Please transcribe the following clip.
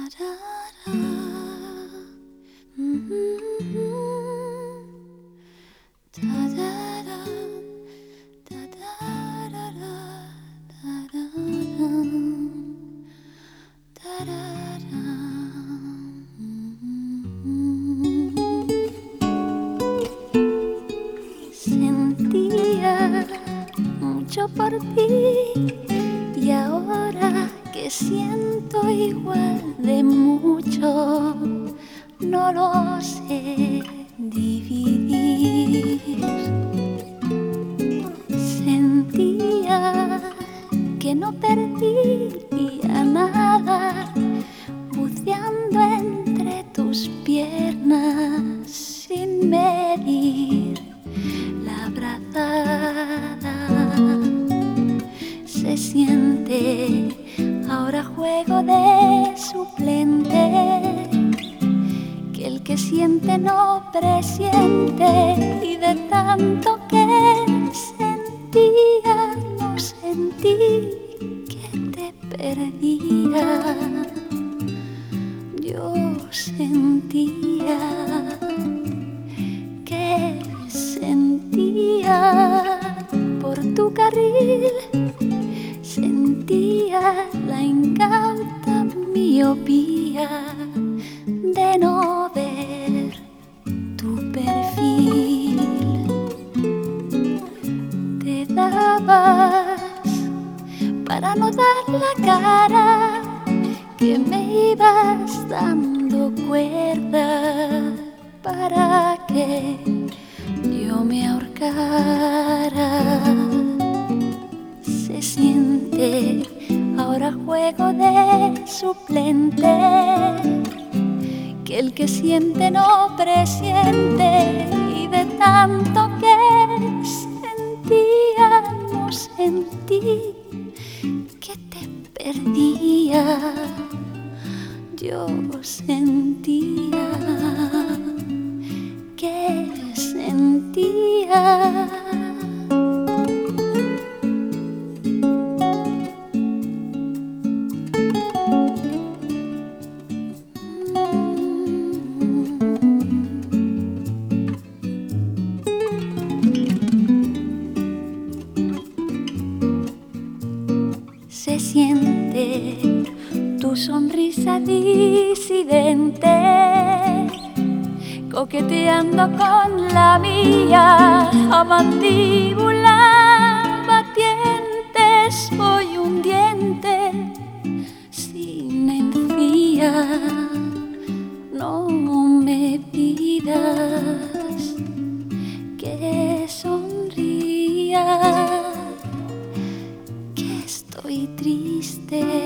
Sentía mucho por ti y ahora que siento igual de mucho, no lo sé dividir. Sentía que no perdía nada, buceando entre tus piernas sin medir la brazada. Se siente, ahora juego de suplente, que el que siente no presiente, y de tanto que sentía, no sentí que te perdía. Yo sentía que sentía por tu carril, sentía la incauta miopía de no ver tu perfil. Te dabas para no dar la cara, que me ibas dando cuerda para que yo me ahorcara. Se siente, ahora juego de suplente, que el que siente no presiente, y de tanto que sentía, no sentí que te perdía. Yo sentía que sentía. Se siente tu sonrisa disidente, coqueteando con la mía, a mandíbula batiente. Soy un diente sin encía, no me pidas que sonría, que estoy triste.